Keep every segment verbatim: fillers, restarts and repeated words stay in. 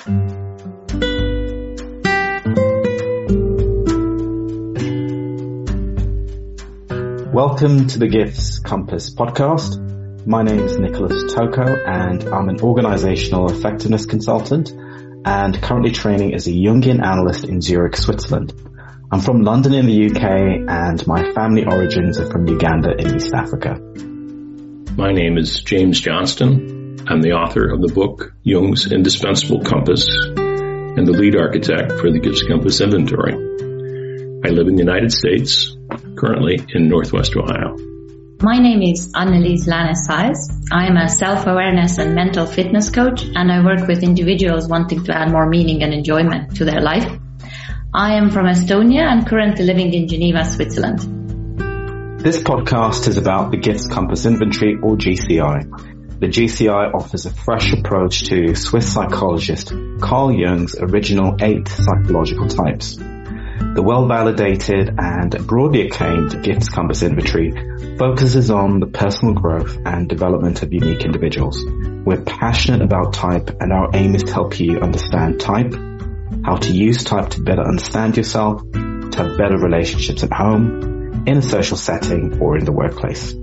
Welcome to the Gifts Compass podcast. My name is Nicholas Toko and I'm an organizational effectiveness consultant and currently training as a Jungian analyst in Zurich, Switzerland. I'm from London in the U K and my family origins are from Uganda in East Africa. My name is James Johnston. I'm the author of the book Jung's Indispensable Compass and the lead architect for the Gifts Compass inventory. I live in the United States, currently in Northwest Ohio. My name is Annelies Lannes-Saez. I am a self-awareness and mental fitness coach, and I work with individuals wanting to add more meaning and enjoyment to their life. I am from Estonia and currently living in Geneva, Switzerland. This podcast is about the Gifts Compass Inventory, or G C I. The G C I offers a fresh approach to Swiss psychologist Carl Jung's original eight psychological types. The well-validated and broadly acclaimed Gifts Compass Inventory focuses on the personal growth and development of unique individuals. We're passionate about type, and our aim is to help you understand type, how to use type to better understand yourself, to have better relationships at home, in a social setting, or in the workplace.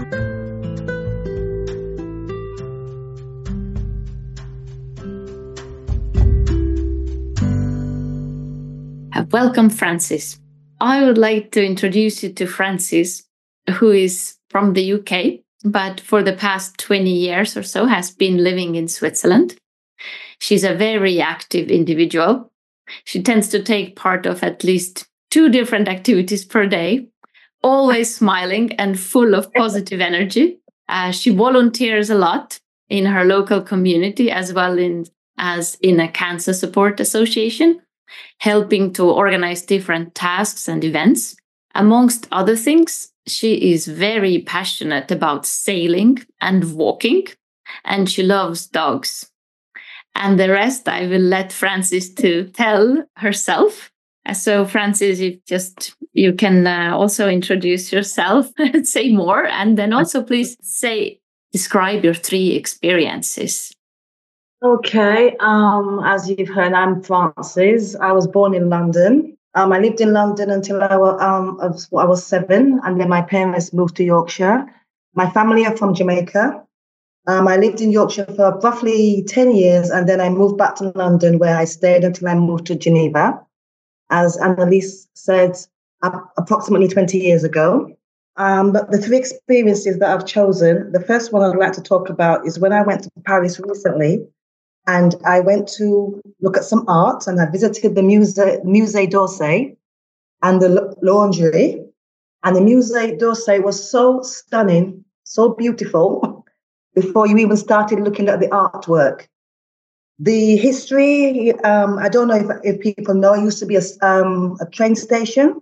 Welcome, Francis. I would like to introduce you to Francis, who is from the U K, but for the past twenty years or so has been living in Switzerland. She's a very active individual. She tends to take part of at least two different activities per day, always smiling and full of positive energy. Uh, she volunteers a lot in her local community as well in, as in a cancer support association, helping to organize different tasks and events. Amongst other things, she is very passionate about sailing and walking, and she loves dogs. And the rest I will let Francis to tell herself. So Francis, if just you can uh, also introduce yourself and say more, and then also please say, describe your three experiences. Okay, um, as you've heard, I'm Francis. I was born in London. Um, I lived in London until I was, um, I was seven, and then my parents moved to Yorkshire. My family are from Jamaica. Um, I lived in Yorkshire for roughly ten years, and then I moved back to London, where I stayed until I moved to Geneva, as Annelies said, uh, approximately twenty years ago. Um, but the three experiences that I've chosen, the first one I'd like to talk about is when I went to Paris recently. And I went to look at some art, and I visited the Musée, Musée d'Orsay and the Laundry. And the Musée d'Orsay was so stunning, so beautiful, before you even started looking at the artwork. The history, um, I don't know if, if people know, it used to be a, um, a train station.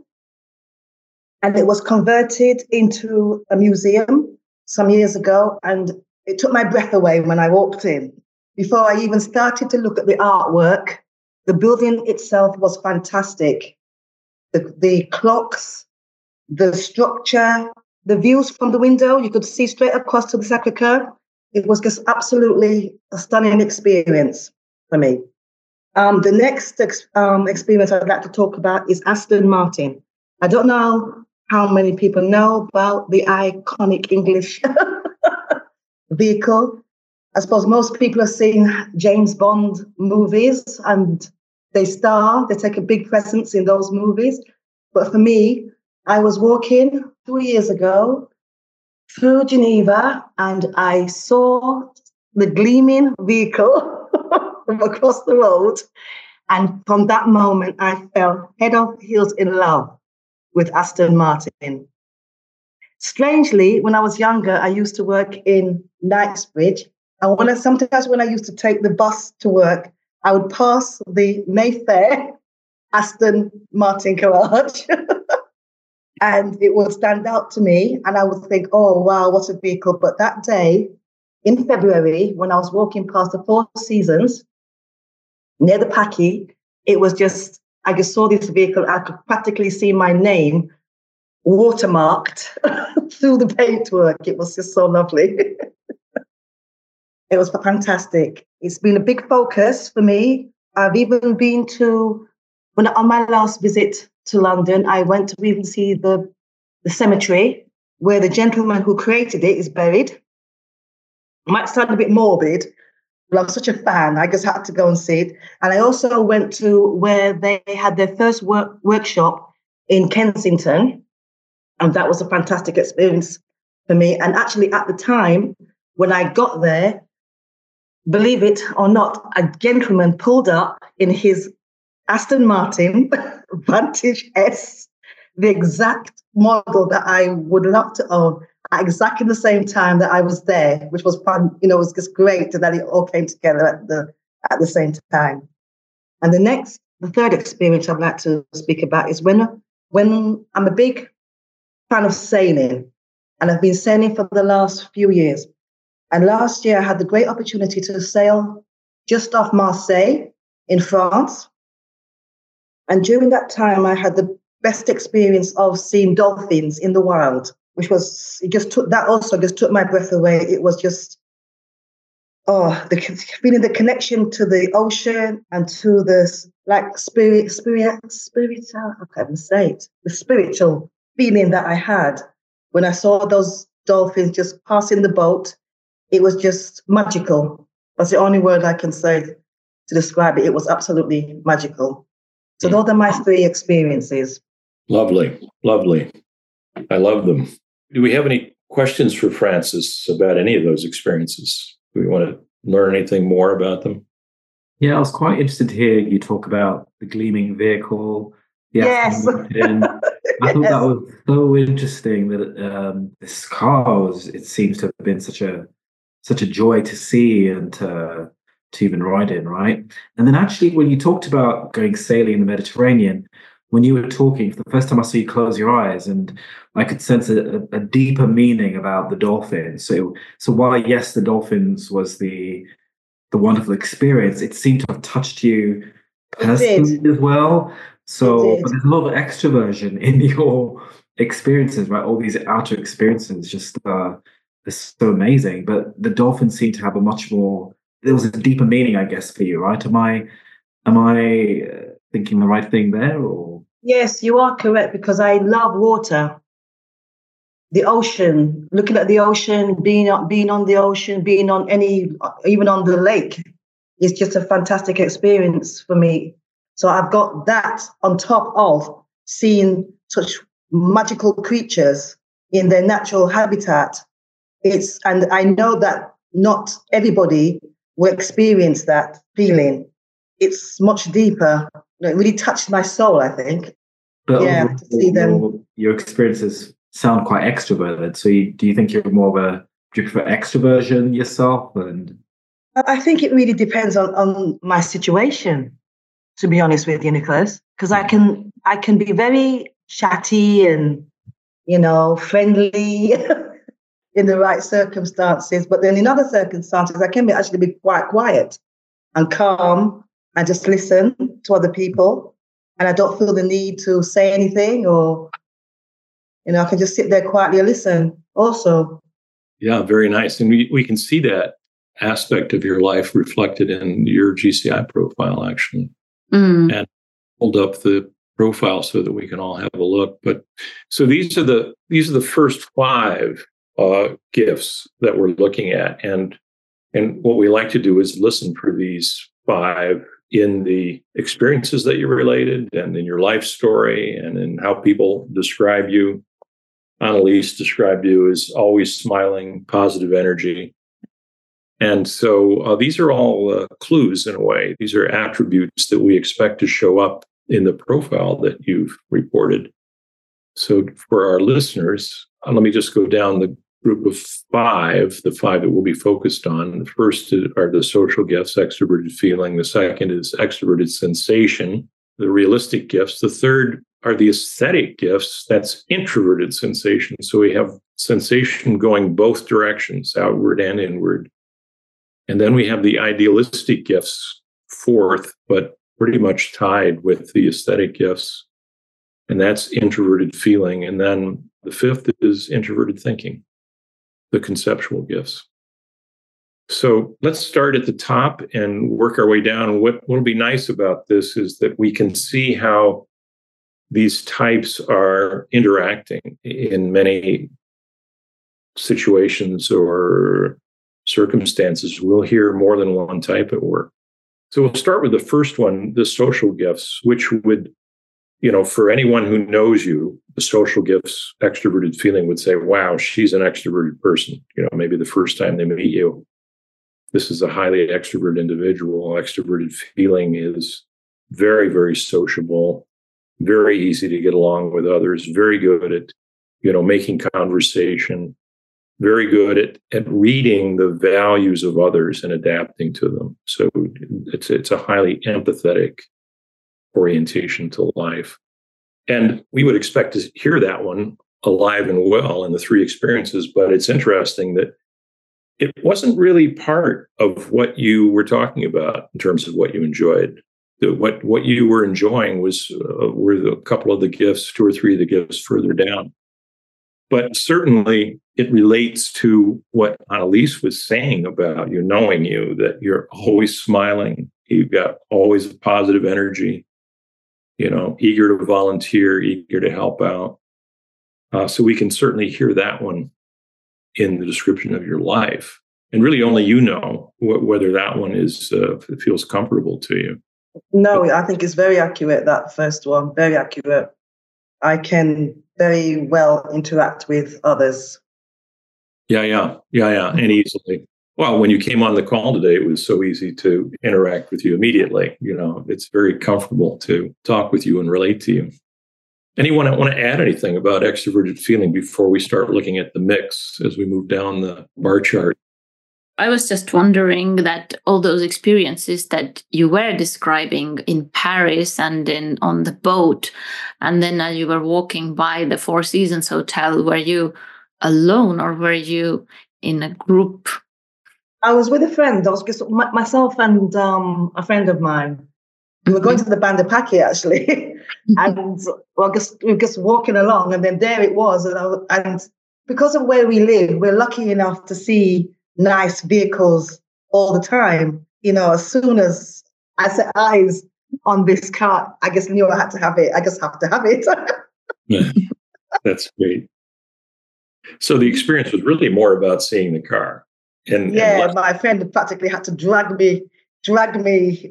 And it was converted into a museum some years ago. And it took my breath away when I walked in. Before I even started to look at the artwork, the building itself was fantastic. The, the clocks, the structure, the views from the window, you could see straight across to the Sacré-Cœur. It was just absolutely a stunning experience for me. Um, the next ex- um, experience I'd like to talk about is Aston Martin. I don't know how many people know about the iconic English vehicle. I suppose most people have seen James Bond movies and they star, they take a big presence in those movies. But for me, I was walking two years ago through Geneva and I saw the gleaming vehicle from across the road. And from that moment, I fell head over heels in love with Aston Martin. Strangely, when I was younger, I used to work in Knightsbridge. And when I, sometimes when I used to take the bus to work, I would pass the Mayfair Aston Martin garage and it would stand out to me and I would think, oh, wow, what a vehicle. But that day in February, when I was walking past the Four Seasons near the Paki, it was just, I just saw this vehicle. I could practically see my name watermarked through the paintwork. It was just so lovely. It was fantastic. It's been a big focus for me. I've even been to, when on my last visit to London, I went to even see the, the cemetery where the gentleman who created it is buried. Might sound a bit morbid, but I'm such a fan. I just had to go and see it. And I also went to where they had their first work, workshop in Kensington. And that was a fantastic experience for me. And actually, at the time, when I got there, believe it or not, a gentleman pulled up in his Aston Martin Vantage S, the exact model that I would love to own, at exactly the same time that I was there, which was fun. You know, it was just great that it all came together at the at the same time. And the next, the third experience I'd like to speak about is when when I'm a big fan of sailing, and I've been sailing for the last few years. And last year I had the great opportunity to sail just off Marseille in France. And during that time, I had the best experience of seeing dolphins in the wild, which was, it just took, that also just took my breath away. It was just, oh, the feeling the connection to the ocean and to the, like, spirit, spirit, spiritual, I can't even say it, the spiritual feeling that I had when I saw those dolphins just passing the boat. It was just magical. That's the only word I can say to describe it. It was absolutely magical. So those are my three experiences. Lovely, lovely. I love them. Do we have any questions for Francis about any of those experiences? Do we want to learn anything more about them? Yeah, I was quite interested to hear you talk about the gleaming vehicle. The yes. I thought yes. that was so interesting that um, this car was, it seems to have been such a such a joy to see and to, to even ride in, right? And then actually when you talked about going sailing in the Mediterranean, when you were talking, for the first time I saw you close your eyes and I could sense a, a deeper meaning about the dolphins. So, so while, yes, the dolphins was the the wonderful experience, it seemed to have touched you personally as well. So but there's a lot of extroversion in your experiences, right? All these outer experiences just uh, are so amazing. But the dolphins seem to have a much more, there was a deeper meaning, I guess, for you, right? Am I, am I thinking the right thing there? Or yes, you are correct, because I love water. The ocean, looking at the ocean, being on, being on the ocean, being on any, even on the lake, is just a fantastic experience for me. So I've got that on top of seeing such magical creatures in their natural habitat. It's, and I know that not everybody will experience that feeling. It's much deeper. It really touched my soul, I think. But yeah, overall, to see them. Your, your experiences sound quite extroverted. So you, do you think you're more of a, do you prefer extroversion yourself? And I think it really depends on, on my situation, to be honest with you, Nicholas, because I can I can be very chatty and, you know, friendly in the right circumstances. But then in other circumstances, I can be actually be quite quiet and calm and just listen to other people. And I don't feel the need to say anything, or, you know, I can just sit there quietly and listen also. Yeah, very nice. And we, we can see that aspect of your life reflected in your G C I profile, actually. Mm. And hold up the profile so that we can all have a look. But so these are the these are the first five uh, gifts that we're looking at, and and what we like to do is listen for these five in the experiences that you related, and in your life story, and in how people describe you. Annalise described you as always smiling, positive energy. And so uh, these are all uh, clues in a way. These are attributes that we expect to show up in the profile that you've reported. So for our listeners, uh, let me just go down the group of five, the five that we'll be focused on. The first are the social gifts, extroverted feeling. The second is extroverted sensation, the realistic gifts. The third are the aesthetic gifts, that's introverted sensation. So we have sensation going both directions, outward and inward. And then we have the idealistic gifts, fourth, but pretty much tied with the aesthetic gifts. And that's introverted feeling. And then the fifth is introverted thinking, the conceptual gifts. So let's start at the top and work our way down. What will be nice about this is that we can see how these types are interacting in many situations or circumstances. We'll hear more than one type at work. So we'll start with the first one, the social gifts, which would, you know, for anyone who knows you, the social gifts, extroverted feeling would say, wow, she's an extroverted person. You know, maybe the first time they meet you, this is a highly extroverted individual. Extroverted feeling is very, very sociable, very easy to get along with others, very good at, you know, making conversation, very good at, at reading the values of others and adapting to them. So it's it's a highly empathetic orientation to life. And we would expect to hear that one alive and well in the three experiences, but it's interesting that it wasn't really part of what you were talking about in terms of what you enjoyed. The, what what you were enjoying was uh, were the, a couple of the gifts, two or three of the gifts further down. But certainly it relates to what Annalise was saying about you, knowing you, that you're always smiling, you've got always a positive energy, you know, eager to volunteer, eager to help out. Uh, so we can certainly hear that one in the description of your life. And really only you know wh- whether that one is uh, feels comfortable to you. No, I think it's very accurate, that first one, very accurate. I can very well interact with others. Yeah, yeah, yeah, yeah, and easily. Well, when you came on the call today, it was so easy to interact with you immediately. You know, it's very comfortable to talk with you and relate to you. Anyone want to add anything about extroverted feeling before we start looking at the mix as we move down the bar chart? I was just wondering that all those experiences that you were describing in Paris and in on the boat, and then as you were walking by the Four Seasons Hotel, were you alone or were you in a group? I was with a friend. I was just my, myself and um, a friend of mine. We were going to the Banda Packy, actually. and well, just, we were just walking along, and then there it was. And, I, and because of where we live, we're lucky enough to see nice vehicles all the time. You know, as soon as I set eyes on this car, I just knew I had to have it. I just have to have it. Yeah, that's great. So the experience was really more about seeing the car. And yeah, and my friend practically had to drag me, drag me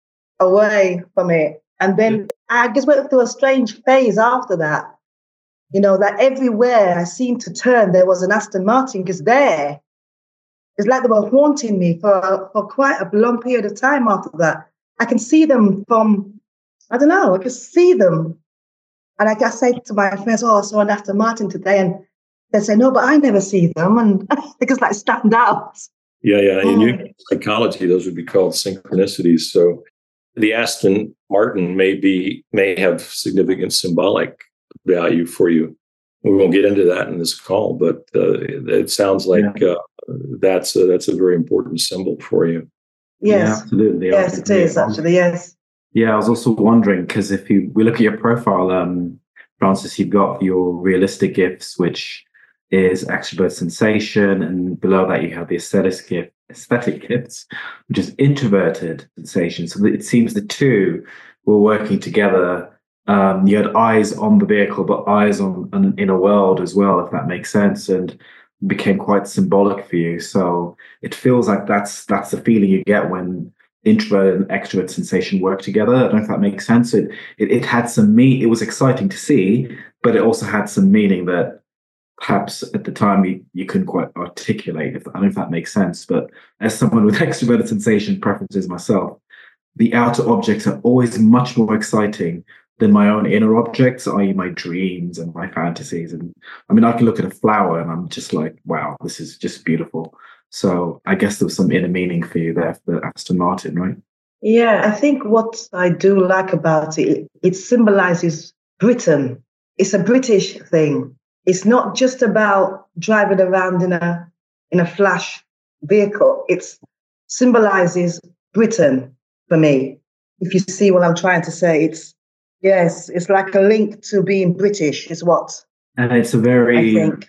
away from it. And then I just went through a strange phase after that. You know, that everywhere I seemed to turn, there was an Aston Martin just there. It's like they were haunting me for, for quite a long period of time after that. I can see them from, I don't know, I can see them. And I just say to my friends, oh, I saw an Aston Martin today. And they say, no, but I never see them. And they just like stand out. Yeah, yeah. Oh. In your psychology, those would be called synchronicities. So the Aston Martin may be, may have significant symbolic value for you. We won't get into that in this call, but uh, it sounds like yeah. uh, that's a, that's a very important symbol for you. Yes, yeah, absolutely. Yes, it is actually. Yes. Yeah, I was also wondering because if you we look at your profile, um, Francis, you've got your realistic gifts, which is extrovert sensation, and below that you have the aesthetic gift, aesthetic gifts, which is introverted sensation. So it seems the two were working together. Um, you had eyes on the vehicle, but eyes on an inner world as well, if that makes sense, and became quite symbolic for you. So it feels like that's that's the feeling you get when introvert and extrovert sensation work together. I don't know if that makes sense. It it, it had some me. It was exciting to see, but it also had some meaning that perhaps at the time you, you couldn't quite articulate. If, I don't know if that makes sense. But as someone with extroverted sensation preferences myself, the outer objects are always much more exciting than my own inner objects, that is my dreams and my fantasies. And I mean, I can look at a flower and I'm just like, wow, this is just beautiful. So I guess there was some inner meaning for you there for the Aston Martin, right? Yeah, I think what I do like about it, it symbolizes Britain. It's a British thing. It's not just about driving around in a in a flash vehicle. It symbolizes Britain for me. If you see what I'm trying to say, it's yes, it's like a link to being British is what and it's a very I think.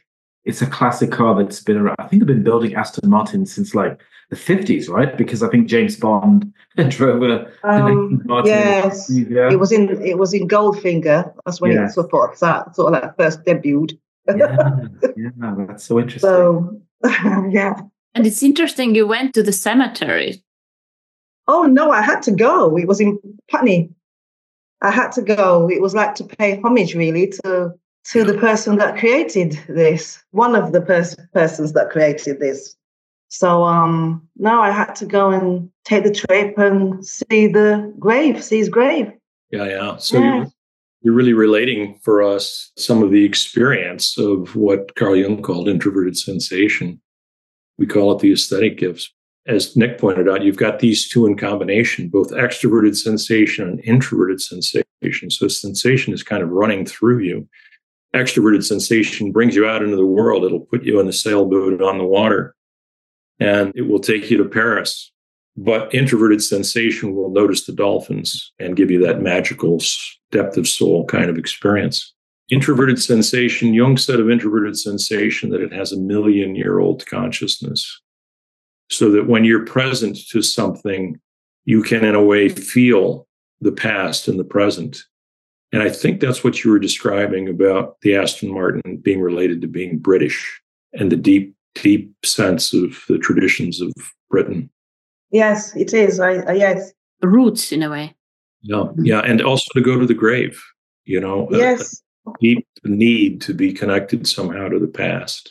it's a classic car that's been around. I think they've been building Aston Martin since like the fifties, right? Because I think James Bond drove a Um, Aston Martin. yes, Yeah. it was in it was in Goldfinger. That's when Yes. it sort of that sort of like first debuted. Yeah, yeah, that's so interesting. So yeah. And it's interesting you went to the cemetery. Oh no, I had to go. It was in Putney. I had to go. It was like to pay homage, really, to to the person that created this. One of the pers- persons that created this. So um, no, I had to go and take the trip and see the grave, see his grave. Yeah, yeah. So Yeah. You're, you're really relating for us some of the experience of what Carl Jung called introverted sensation. We call it the aesthetic gifts. As Nick pointed out, you've got these two in combination, both extroverted sensation and introverted sensation. So sensation is kind of running through you. Extroverted sensation brings you out into the world. It'll put you in the sailboat on the water, and it will take you to Paris. But introverted sensation will notice the dolphins and give you that magical depth of soul kind of experience. Introverted sensation, Jung said of introverted sensation that it has a million-year-old consciousness. So that when you're present to something, you can, in a way, feel the past and the present. And I think that's what you were describing about the Aston Martin being related to being British and the deep, deep sense of the traditions of Britain. Yes, it is. I, I yes. Roots, in a way. Yeah, yeah, and also to go to the grave, you know. Yes. A, a deep need to be connected somehow to the past.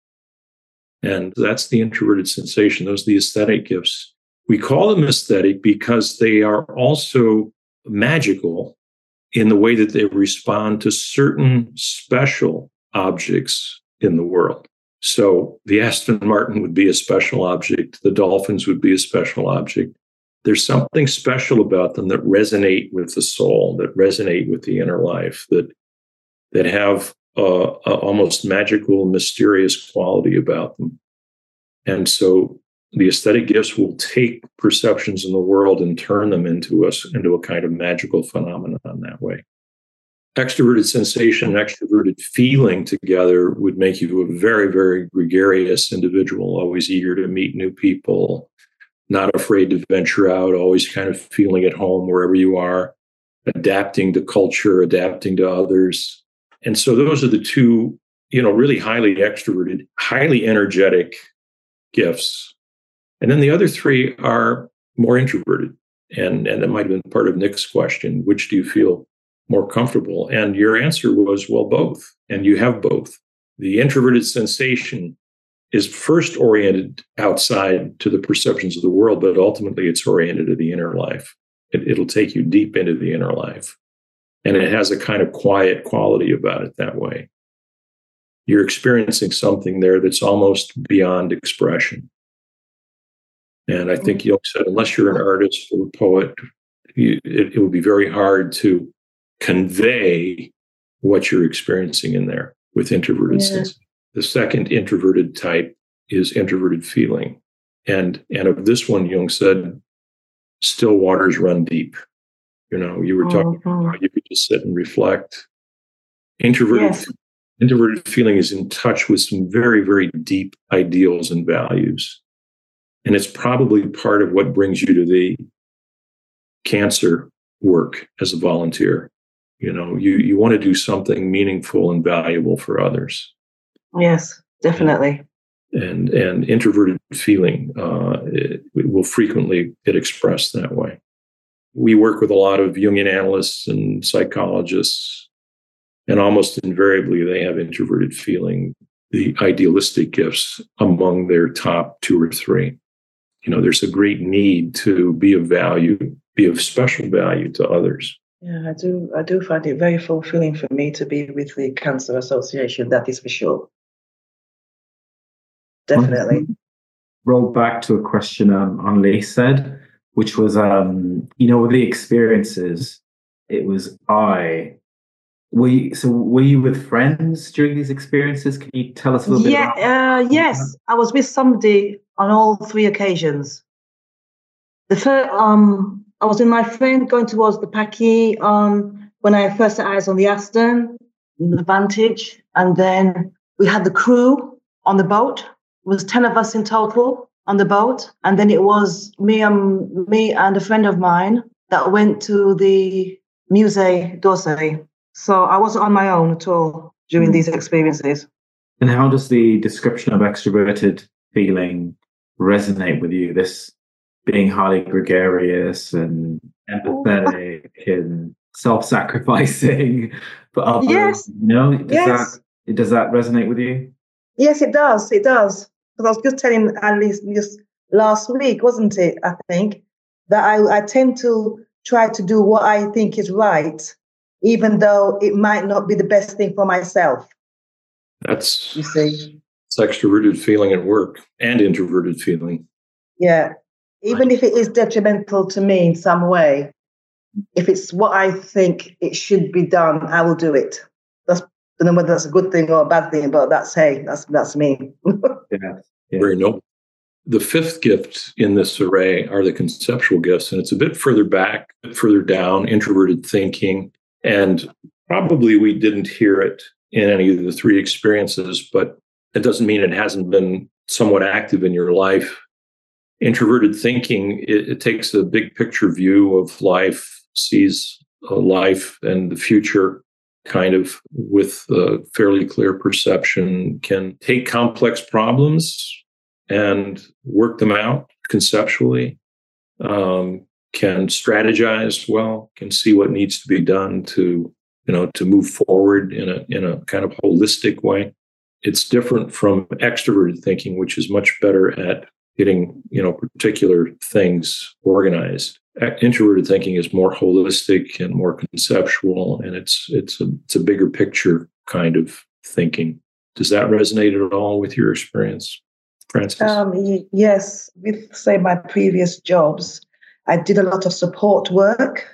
And that's the introverted sensation. Those are the aesthetic gifts. We call them aesthetic because they are also magical in the way that they respond to certain special objects in the world. So the Aston Martin would be a special object. The dolphins would be a special object. There's something special about them that resonate with the soul, that resonate with the inner life, that that have uh, a almost magical, mysterious quality about them. And so the aesthetic gifts will take perceptions in the world and turn them into us into a kind of magical phenomenon that way. Extroverted sensation and extroverted feeling together would make you a very, very gregarious individual, always eager to meet new people, not afraid to venture out, always kind of feeling at home wherever you are, adapting to culture, adapting to others. And so those are the two, you know, really highly extroverted, highly energetic gifts. And then the other three are more introverted. And, and that might have been part of Nick's question, which do you feel more comfortable? And your answer was, well, both. And you have both. The introverted sensation is first oriented outside to the perceptions of the world, but ultimately it's oriented to the inner life. It, it'll take you deep into the inner life. And it has a kind of quiet quality about it that way. You're experiencing something there that's almost beyond expression. And I think Jung said, unless you're an artist or a poet, you, it, it will be very hard to convey what you're experiencing in there with introverted Yeah. sense. The second introverted type is introverted feeling. And, and of this one, Jung said, still waters run deep. You know, you were talking Oh, about how you could just sit and reflect. Introverted, Yes. introverted feeling is in touch with some very, very deep ideals and values. And it's probably part of what brings you to the cancer work as a volunteer. You know, you, you want to do something meaningful and valuable for others. Yes, definitely. And and introverted feeling uh, it, it will frequently get expressed that way. We work with a lot of Jungian analysts and psychologists, and almost invariably they have introverted feeling, the idealistic gifts, among their top two or three. You know, there's a great need to be of value, be of special value to others. Yeah, I do. I do find it very fulfilling for me to be with the Cancer Association. That is for sure. Definitely. Roll back to a question um, Anli said, which was, um, you know, with the experiences, it was I. Were you, so were you with friends during these experiences? Can you tell us a little Yeah. bit about Uh, yes, I was with somebody on all three occasions. The first, um, I was with my friend going towards the Paki on when I first set eyes on the Aston, the Vantage, and then we had the crew on the boat. It was ten of us in total on the boat. And then it was me and me and a friend of mine that went to the Musée d'Orsay. So I wasn't on my own at all during mm. these experiences. And how does the description of extroverted feeling resonate with you? This being highly gregarious and empathetic and self-sacrificing for others. Yes. You know, does yes. that does that resonate with you? Yes, it does. It does. Because I was just telling Annalise just last week, wasn't it? I think that I, I tend to try to do what I think is right, even though it might not be the best thing for myself. That's you see, it's extroverted feeling at work and introverted feeling. Yeah, even if it is detrimental to me in some way, if it's what I think it should be done, I will do it. That's, I don't know whether that's a good thing or a bad thing, but that's hey, that's that's me. yeah, yeah. Very noble. The fifth gift in this array are the conceptual gifts, and it's a bit further back, a bit further down, introverted thinking, and probably we didn't hear it in any of the three experiences, but it doesn't mean it hasn't been somewhat active in your life. Introverted thinking, it, it takes a big picture view of life, sees a life and the future kind of with a fairly clear perception, can take complex problems and work them out conceptually, um, can strategize well, can see what needs to be done to, you know, to move forward in a in a kind of holistic way. It's different from extroverted thinking, which is much better at getting, you know, particular things organized. Introverted thinking is more holistic and more conceptual, and it's it's a it's a bigger picture kind of thinking. Does that resonate at all with your experience, Frances? Um, y- yes, with say my previous jobs, I did a lot of support work,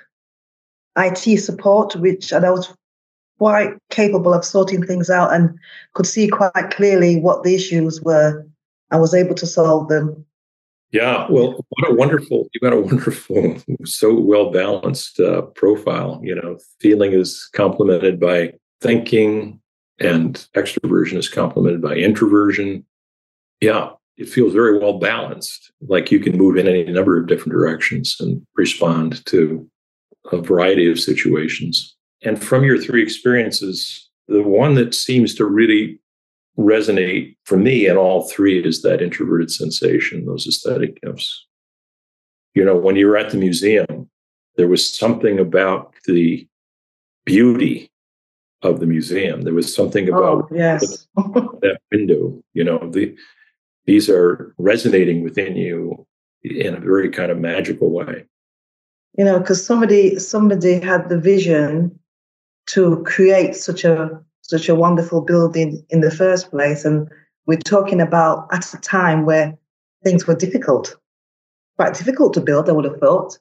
I T support, which and I was quite capable of sorting things out and could see quite clearly what the issues were. I was able to solve them. Yeah, well, what a wonderful, you've got a wonderful, so well-balanced uh, profile. You know, feeling is complemented by thinking and extroversion is complemented by introversion. Yeah, it feels very well-balanced, like you can move in any number of different directions and respond to a variety of situations. And from your three experiences, the one that seems to really resonate for me in all three is that introverted sensation, those aesthetic gifts. You know, when you were at the museum, there was something about the beauty of the museum. There was something about oh, yes. that window. You know, the these are resonating within you in a very kind of magical way. You know, because somebody somebody had the vision to create such a such a wonderful building in the first place. And we're talking about at a time where things were difficult, quite difficult to build, I would have thought.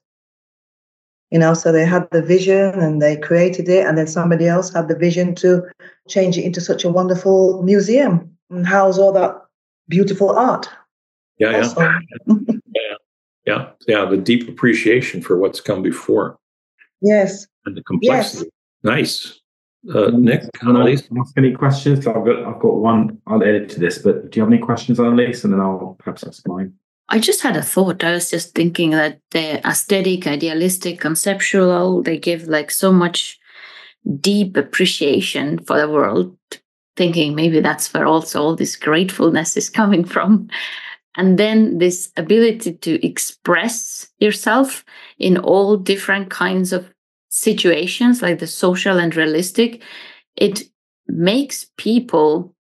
You know, so they had the vision and they created it, and then somebody else had the vision to change it into such a wonderful museum and house all that beautiful art. Yeah, yeah. yeah. Yeah, yeah, the deep appreciation for what's come before. Yes. And the complexity. Yes. Nice. Uh, Nick, Annalise, ask any questions? I've got, I've got one. I'll edit to this, but do you have any questions, Annalise? And then I'll perhaps ask mine. I just had a thought. I was just thinking that the aesthetic, idealistic, conceptual, they give like so much deep appreciation for the world, thinking maybe that's where also all this gratefulness is coming from. And then this ability to express yourself in all different kinds of situations, like the social and realistic, it makes people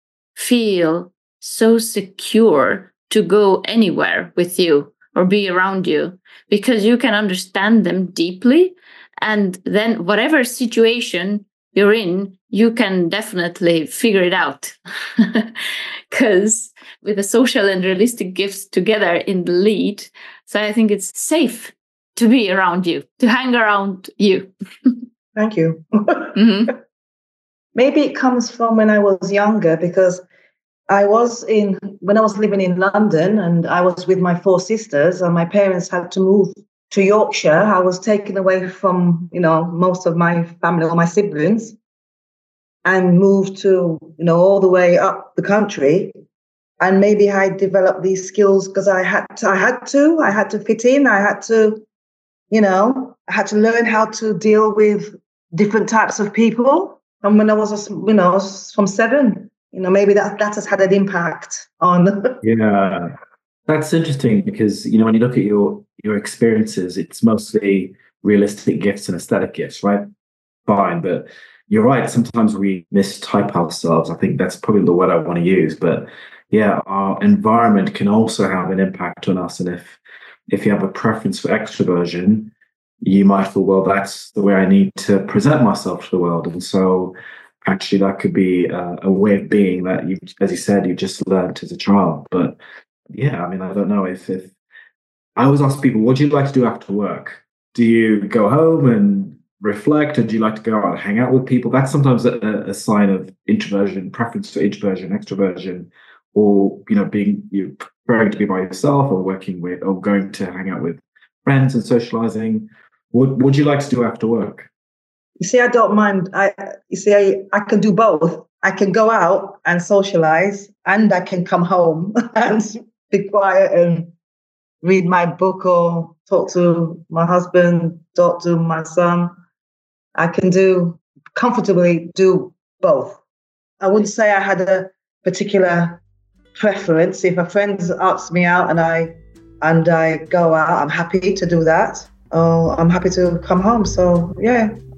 feel so secure to go anywhere with you or be around you, because you can understand them deeply. And then whatever situation you're in, you can definitely figure it out. Because with the social and realistic gifts together in the lead, so I think it's safe to be around you, to hang around you. Thank you. Mm-hmm. Maybe it comes from when I was younger, because I was in, when I was living in London and I was with my four sisters and my parents had to move to Yorkshire. I was taken away from, you know, most of my family or my siblings. and moved to, you know, all the way up the country. And maybe I developed these skills because I had to, I had to, I had to fit in. I had to, you know, I had to learn how to deal with different types of people. And when I was, you know, from seven, you know, maybe that, that has had an impact on. Yeah, that's interesting because, you know, when you look at your, your experiences, it's mostly realistic gifts and aesthetic gifts, right? Fine, but you're right. Sometimes we mistype ourselves. I think that's probably the word I want to use. But yeah, our environment can also have an impact on us. And if if you have a preference for extroversion, you might feel, well, that's the way I need to present myself to the world. And so actually that could be a, a way of being that you, as you said, you just learned as a child. But yeah, I mean, I don't know if, if I always ask people, what do you like to do after work? Do you go home and reflect, or do you like to go out and hang out with people? That's sometimes a, a sign of introversion, preference for introversion, extroversion, or, you know, being, you preferring to be by yourself or working with, or going to hang out with friends and socializing. What would you like to do after work? You see, I don't mind. I you see, I, I can do both. I can go out and socialize, and I can come home and be quiet and read my book or talk to my husband, talk to my son. I can do comfortably do both. I wouldn't say I had a particular preference. If a friend asks me out and I and I go out, I'm happy to do that. Oh, I'm happy to come home. So yeah,